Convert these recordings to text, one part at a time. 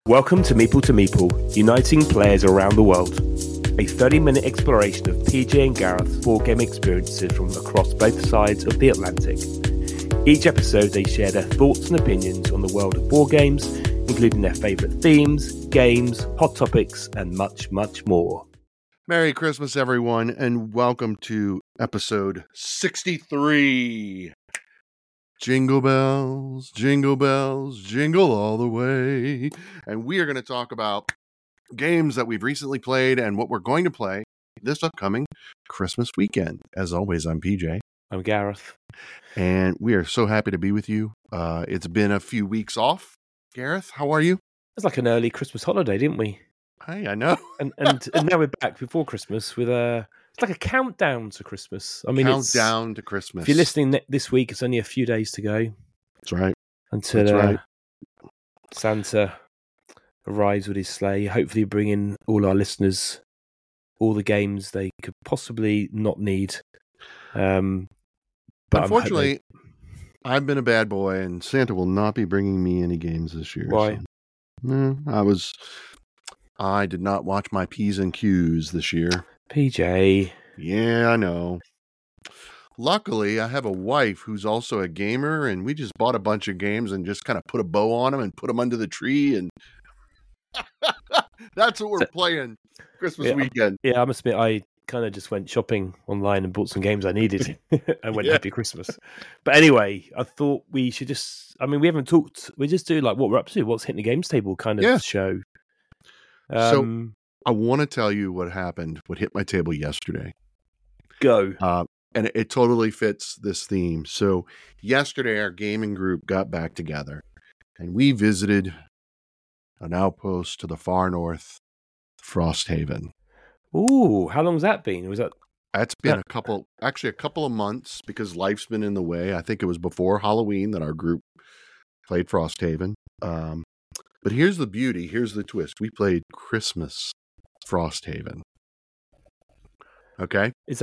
Welcome to Meeple, uniting players around the world. A 30-minute exploration of PJ and Gareth's board game experiences from across both sides of the Atlantic. Each episode they share their thoughts and opinions on the world of board games, including their favourite themes, games, hot topics, and much, much more. Merry Christmas, everyone, and welcome to episode 63. Jingle bells, jingle all the way. And we are going to talk about games that we've recently played and what we're going to play this upcoming Christmas weekend. As always, I'm PJ. I'm Gareth. And we are so happy to be with you. It's been a few weeks off. Gareth, how are you? It's like an early Christmas holiday, didn't we? Hey, I know. and now we're back before Christmas with it's like a countdown to Christmas. I mean, countdown to Christmas. If you're listening this week, it's only a few days to go. That's right. Until Santa arrives with his sleigh, hopefully bringing all our listeners all the games they could possibly not need. But unfortunately, I've been a bad boy, and Santa will not be bringing me any games this year. Why? So, I did not watch my P's and Q's this year. PJ. Yeah, I know. Luckily, I have a wife who's also a gamer, and we just bought a bunch of games and just kind of put a bow on them and put them under the tree, and that's what we're playing Christmas weekend. Yeah, I must admit, I kind of just went shopping online and bought some games I needed and went Happy Christmas. But anyway, I thought we should we haven't talked, we just do like what we're up to, what's hitting the games table kind of show. So I want to tell you what happened, what hit my table yesterday. Go. And it totally fits this theme. So yesterday, our gaming group got back together and we visited an outpost to the far north, Frosthaven. Ooh, how long's that been? That's been a couple of months because life's been in the way. I think it was before Halloween that our group played Frosthaven. But here's the beauty. Here's the twist. We played Christmas Frosthaven. Okay? This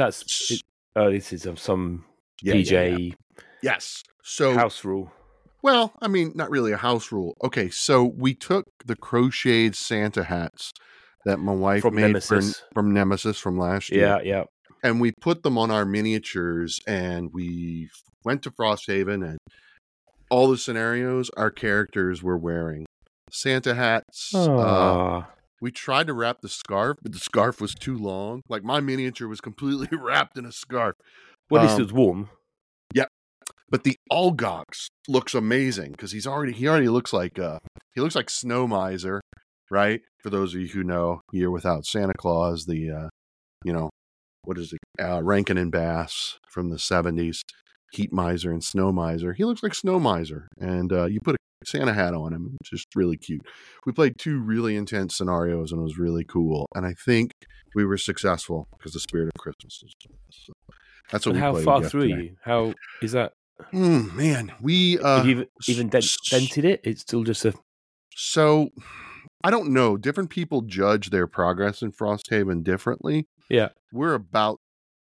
is some PJ Yes. So house rule. Well, I mean, not really a house rule. Okay, so we took the crocheted Santa hats that my wife made from Nemesis from last year. Yeah. And we put them on our miniatures, and we went to Frosthaven, and all the scenarios our characters were wearing Santa hats. We tried to wrap the scarf, but the scarf was too long. Like, my miniature was completely wrapped in a scarf. Well, at least it was warm. Yeah. But the Olgox looks amazing because he already looks like Snow Miser, right? For those of you who know, Year Without Santa Claus, the what is it? Rankin and Bass from the 70s, Heat Miser and Snow Miser. He looks like Snow Miser, and you put a Santa hat on him. It's just really cute. We played 2 really intense scenarios, and it was really cool. And I think we were successful because the spirit of Christmas is so that's what we played. How far through are you? How is that? Man, we you've even dented it. It's still just a. So I don't know. Different people judge their progress in Frosthaven differently. Yeah, we're about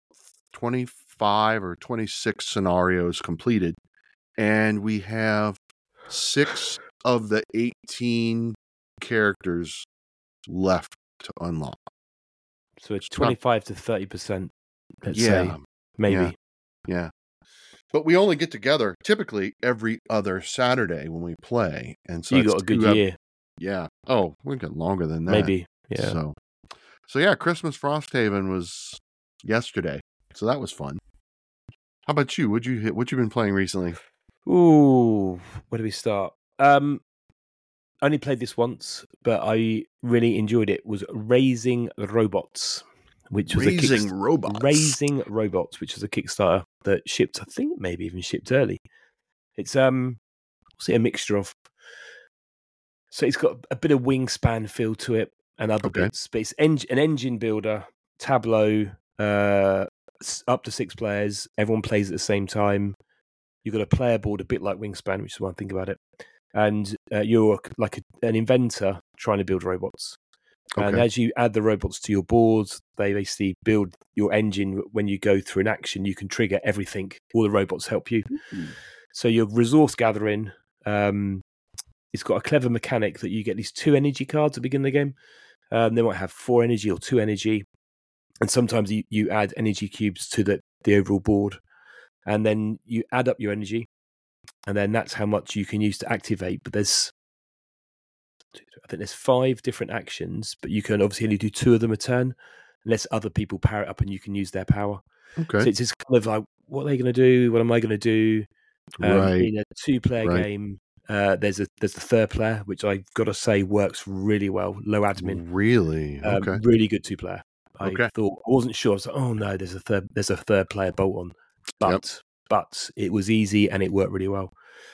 25 or 26 scenarios completed, and we have 6 of the 18 characters left to unlock. So it's 25 to 30%. Let's say, maybe. Yeah. But we only get together typically every other Saturday when we play, and so you got a good year. Yeah. Oh, we got longer than that. Maybe. Yeah. So yeah, Christmas Frosthaven was yesterday, so that was fun. How about you? What you been playing recently? Ooh, where do we start? Only played this once, but I really enjoyed it. Was Raising Robots, which was Raising Robots, which was a Kickstarter that shipped. I think maybe even shipped early. It's a mixture of. So it's got a bit of Wingspan feel to it and other bits, but it's an engine builder, Tableau, up to 6 players. Everyone plays at the same time. You've got a player board a bit like Wingspan, which is one thing about it. And you're like an inventor trying to build robots. Okay. And as you add the robots to your boards, they basically build your engine. When you go through an action, you can trigger everything. All the robots help you. Mm-hmm. So you're resource gathering. it's got a clever mechanic that you get these 2 energy cards at the beginning of the game. They might have 4 energy or 2 energy, and sometimes you add energy cubes to the overall board, and then you add up your energy, and then that's how much you can use to activate. But I think there's 5 different actions, but you can obviously only do 2 of them a turn, unless other people power it up and you can use their power. Okay. So it's just kind of like, what are they going to do? What am I going to do? Right. In a 2-player game, there's the 3rd player, which I've got to say works really well. Low admin, Really? Okay. really good 2-player. I Okay. wasn't sure. I was like, oh no, there's a 3rd player bolt on, but it was easy and it worked really well.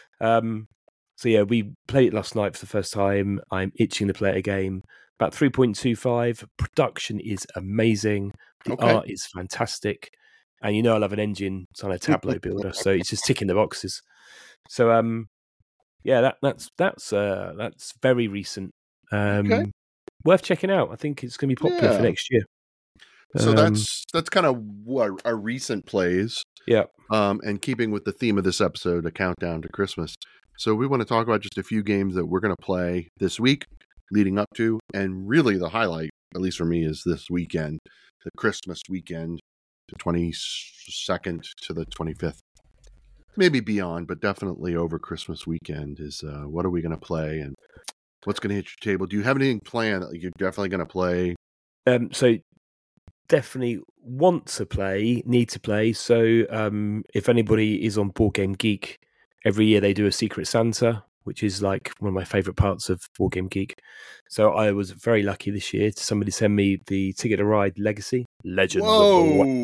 So yeah, we played it last night for the first time. I'm itching to play it again. About 3.25. Production is amazing. The art is fantastic. And I love an engine, it's on a Tableau builder, so it's just ticking the boxes. So yeah, that's very recent. Worth checking out. I think it's going to be popular for next year. So that's kind of what our recent plays. Yeah. And keeping with the theme of this episode, a countdown to Christmas. So we want to talk about just a few games that we're going to play this week, leading up to, and really the highlight, at least for me, is this weekend, the Christmas weekend, the 22nd to the 25th. Maybe beyond, but definitely over Christmas weekend is what are we going to play and what's going to hit your table? Do you have anything planned that you're definitely going to play? So definitely want to play, need to play. So if anybody is on Board Game Geek, every year they do a Secret Santa, which is like one of my favourite parts of Board Game Geek. So I was very lucky this year to somebody send me the Ticket to Ride Legacy Legends. Whoa!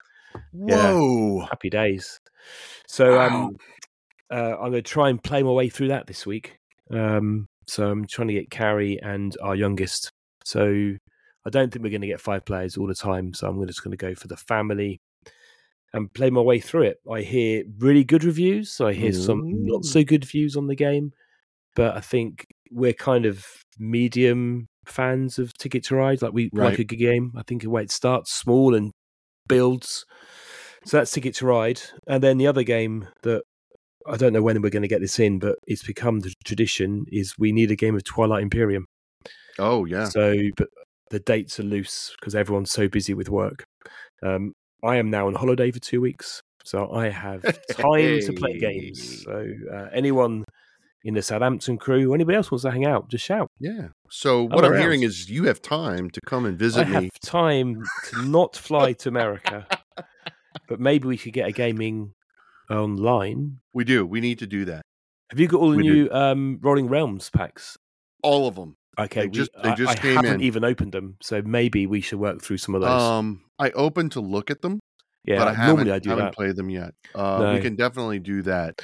Yeah, happy days. So I'm going to try and play my way through that this week. So I'm trying to get Carrie and our youngest. So I don't think we're going to get 5 players all the time. So I'm just going to go for the family and play my way through it. I hear really good reviews. I hear some not so good views on the game, but I think we're kind of medium fans of Ticket to Ride. Like we like a good game. I think the way it starts small and builds. So that's Ticket to Ride. And then the other game that I don't know when we're going to get this in, but it's become the tradition is we need a game of Twilight Imperium. Oh, yeah. So, but the dates are loose because everyone's so busy with work. I am now on holiday for 2 weeks, so I have time to play games. So anyone in the Southampton crew or anybody else wants to hang out, just shout. Yeah. So what I'm hearing is you have time to come and visit me. I have time to not fly to America, but maybe we could get a gaming online. We do. We need to do that. Have you got all the new Rolling Realms packs? All of them. Okay, they just came in. I haven't even opened them, so maybe we should work through some of those. I opened to look at them, yeah, but I haven't played them yet. No. We can definitely do that.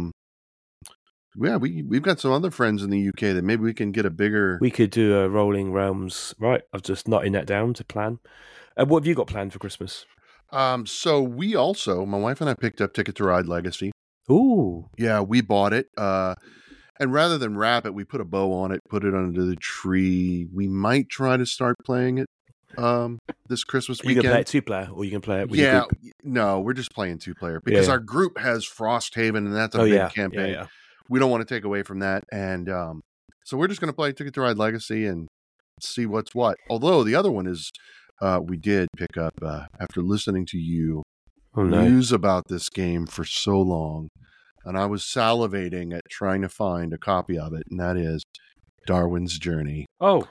Yeah, we've got some other friends in the UK that maybe we can get a bigger. We could do a Rolling Realms. Right, I've just noted that down to plan. What have you got planned for Christmas? So we also, my wife and I picked up Ticket to Ride Legacy. Ooh, yeah, we bought it. And rather than wrap it, we put a bow on it, put it under the tree. We might try to start playing it this Christmas weekend. You can play it 2-player, or you can play it with your group? No, we're just playing 2-player because our group has Frosthaven, and that's a big campaign. Yeah. We don't want to take away from that, and so we're just going to play Ticket to Ride Legacy and see what's what. Although the other one is, we did pick up after listening to you news about this game for so long. And I was salivating at trying to find a copy of it, and that is Darwin's Journey.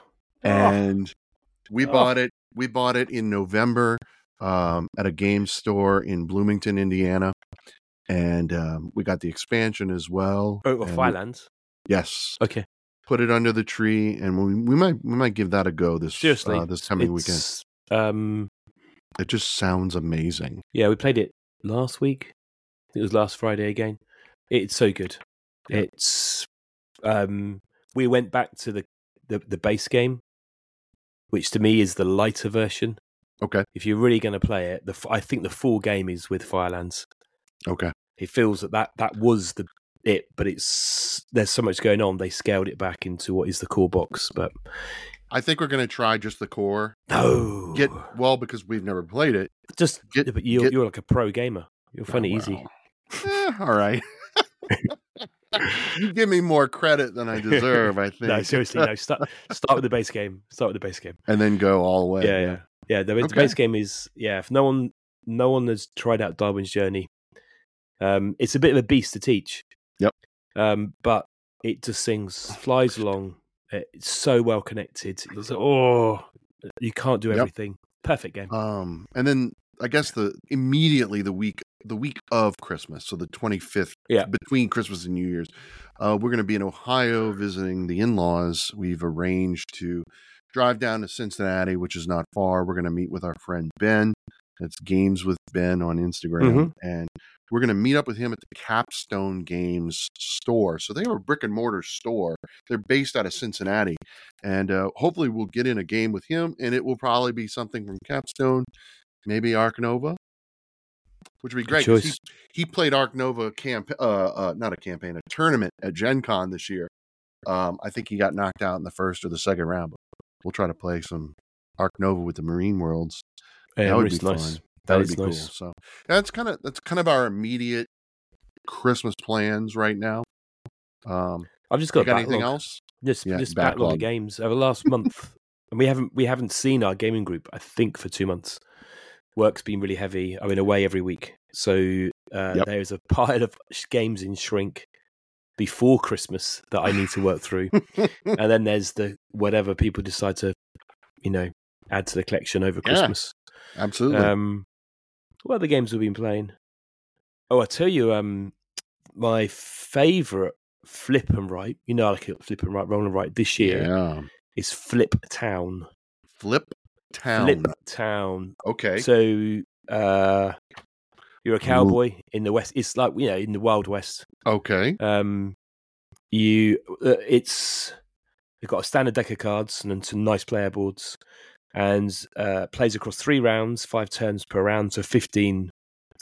And we bought it. We bought it in November at a game store in Bloomington, Indiana, and we got the expansion as well. Firelands. Yes. Okay. Put it under the tree, and we might give that a go this coming weekend. It just sounds amazing. Yeah, we played it last week. It was last Friday again. It's so good. It's we went back to the base game, which to me is the lighter version. Okay. If you're really going to play it, I think the full game is with Firelands. Okay. It feels that was it, but there's so much going on. They scaled it back into what is the core box, but I think we're going to try just the core. No. Because we've never played it. But you're like a pro gamer. You'll find it easy. All right. You give me more credit than I deserve, I think. No, seriously, no. Start with the base game. Start with the base game. And then go all the way. Yeah. The base game is if no one has tried out Darwin's Journey, it's a bit of a beast to teach. Yep. But it just flies along. It's so well connected. It's like, you can't do everything. Perfect game. And then I guess immediately the week of Christmas, so the 25th, between Christmas and New Year's, we're going to be in Ohio visiting the in-laws. We've arranged to drive down to Cincinnati, which is not far. We're going to meet with our friend Ben. That's Games with Ben on Instagram, and we're going to meet up with him at the Capstone Games store. So they have a brick and mortar store. They're based out of Cincinnati, and hopefully we'll get in a game with him, and it will probably be something from Capstone, maybe Ark Nova, which would be great. He played Ark Nova a tournament at Gen Con this year. I think he got knocked out in the first or the second round, but we'll try to play some Ark Nova with the Marine Worlds. Yeah, that would be nice. fun. That would be cool. So that's kind of our immediate Christmas plans right now. I've just got anything else? Just backlog of games over the last month, and we haven't seen our gaming group. I think for 2 months. Work's been really heavy. I'm away every week, so there's a pile of games in shrink before Christmas that I need to work through, and then there's the whatever people decide to, add to the collection over Christmas. Absolutely. What other games have we been playing? Oh, I tell you, my favourite flip and write. Like flip and write, roll and write this year is Flip Town. Flip Town. Okay. So you're a cowboy in the West. It's like in the Wild West. Okay. You've got a standard deck of cards and then some nice player boards, and plays across 3 rounds, 5 turns per round, so 15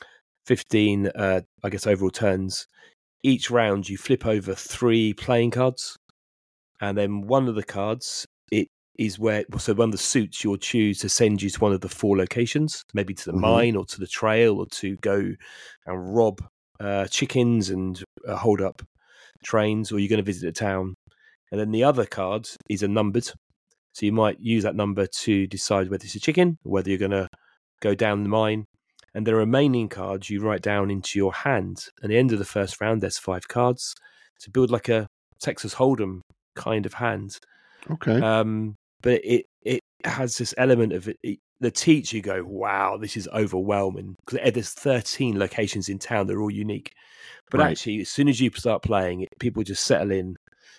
I guess overall turns. Each round you flip over 3 playing cards, and then one of the cards one of the suits you'll choose to send you to one of the 4 locations, maybe to the mine or to the trail, or to go and rob chickens and hold up trains, or you're going to visit a town. And then the other card is a numbered, so you might use that number to decide whether it's a chicken or whether you're going to go down the mine. And the remaining cards you write down into your hand. At the end of the first round, there's 5 cards to build like a Texas Hold'em kind of hand. Okay. But it has this element of it. The teacher, you go, wow, this is overwhelming, because there's 13 locations in town. They're all unique. But actually, as soon as you start playing it, people just settle in.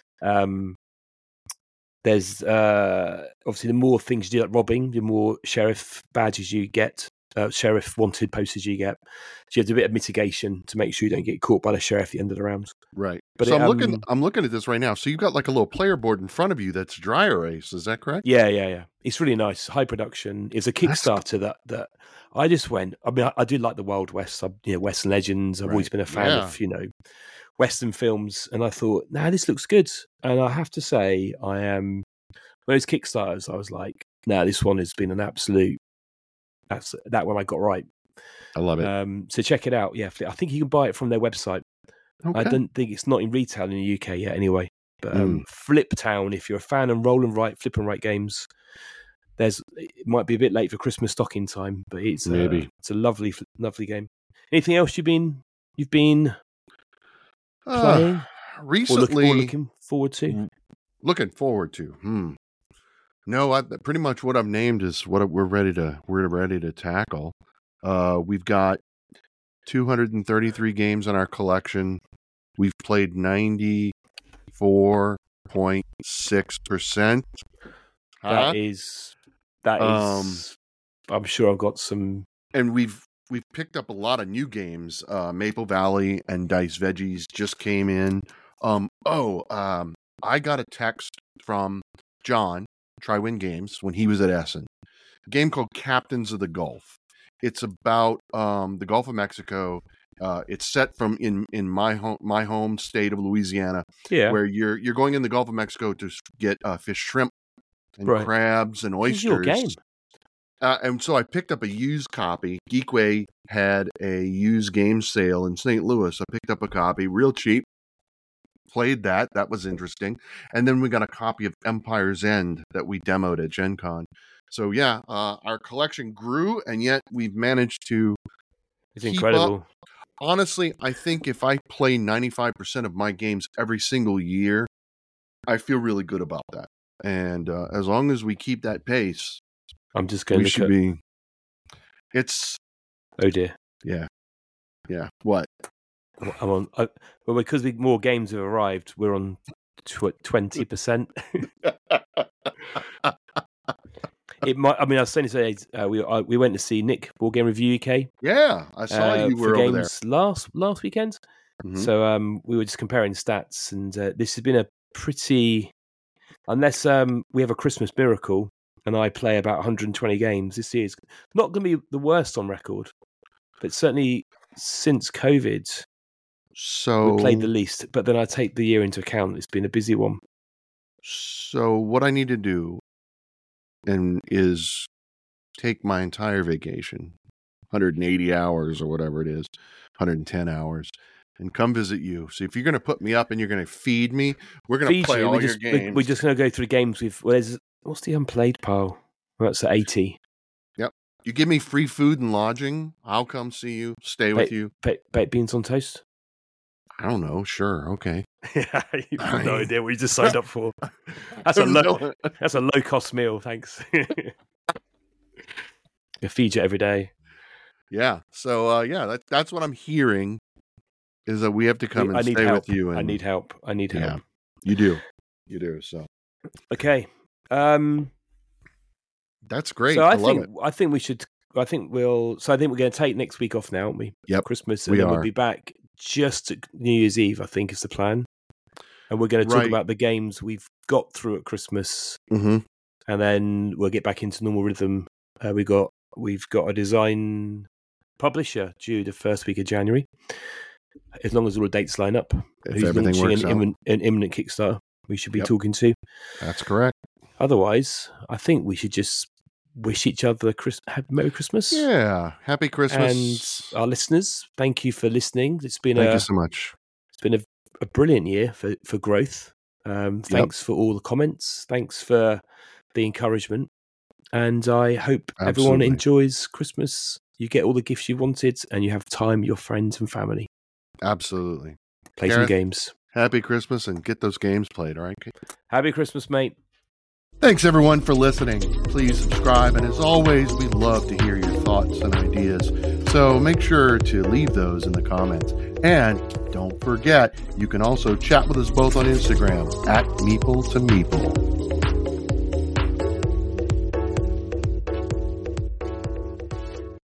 There's obviously the more things you do, like robbing, the more sheriff badges you get, sheriff wanted posters you get. So you have to do a bit of mitigation to make sure you don't get caught by the sheriff at the end of the round. Right. But so I'm looking at this right now. So you've got like a little player board in front of you that's dry erase. Is that correct? Yeah. It's really nice. High production. It's a Kickstarter that I just went. I mean, I do like the Wild West. Western Legends. I've always been a fan of Western films, and I thought, this looks good. And I have to say, when it was Kickstarters, I was like, this one has been an absolute. That one I got right. I love it. So check it out. Yeah, I think you can buy it from their website. Okay. I don't think it's not in retail in the UK yet, anyway. But Flip Town, if you're a fan of roll and write, flip and write games, it might be a bit late for Christmas stocking time, but it's a lovely game. Anything else you've been playing recently? Or looking forward to? Looking forward to. No, pretty much what I've named is what we're ready to tackle. We've got 233 games in our collection. We've played 94.6%. That is. I'm sure I've got some. And we've picked up a lot of new games. Maple Valley and Dice Veggies just came in. I got a text from John, Tri-Win Games, when he was at Essen. A game called Captains of the Gulf. It's about the Gulf of Mexico. It's set in my home state of Louisiana, where you're going in the Gulf of Mexico to get fish, shrimp, and crabs and oysters. This is your game. And so I picked up a used copy. Geekway had a used game sale in St. Louis. I picked up a copy, real cheap. played that. That was interesting. And then we got a copy of Empire's End that we demoed at Gen Con. So yeah, our collection grew, and yet we've managed to It's keep incredible. up. Honestly, I think if I play 95% of my games every single year, I feel really good about that. And as long as we keep that pace, I'm just going we to should be. It's Oh dear. yeah. What? I'm on. Well, because more games have arrived, we're on 20%. It might. I mean, I was saying today, we went to see Nick Board Game Review UK. Yeah, I saw you were for over games last weekend. there. So we were just comparing stats, and this has been a pretty. Unless we have a Christmas miracle, and I play about 120 games this year, it's not going to be the worst on record, but certainly since COVID, So we played the least. But then I take the year into account; it's been a busy one. So what I need to do is take my entire vacation, 180 hours or whatever it is, 110 hours, and come visit you. So if you're going to put me up and you're going to feed me, we're going to play all your games. We're just going to go through games with. Well, what's the unplayed pile? Well, that's at 80. Yep. You give me free food and lodging, I'll come see you, stay with you. Baked beans on toast? I don't know. Sure. Okay. Yeah, you've got no idea what you just signed up for. That's a low cost meal. Thanks. I feed you every day. Yeah. So that's what I'm hearing is that we have to come and stay with you. And I need help. Yeah, you do. So okay. That's great. So I love it. I think we're going to take next week off now, aren't we? Yep. Christmas, and then we'll be back just at New Year's Eve, I think is the plan. And we're going to talk about the games we've got through at Christmas, and then we'll get back into normal rhythm. We've got a design publisher due the first week of January, as long as all the dates line up. If everything works out. An imminent Kickstarter we should be talking to. That's correct. Otherwise, I think we should just wish each other Merry Christmas. Yeah, Happy Christmas. And our listeners, thank you for listening. Thank you so much. It's been a brilliant year for growth. Thanks for all the comments. Thanks for the encouragement. And I hope everyone enjoys Christmas. You get all the gifts you wanted, and you have time with your friends and family. Absolutely. Play some games. Happy Christmas, and get those games played, all right? Happy Christmas, mate. Thanks, everyone, for listening. Please subscribe, and as always, we'd love to hear your thoughts and ideas. So make sure to leave those in the comments. And don't forget, you can also chat with us both on Instagram, @Meeple to Meeple.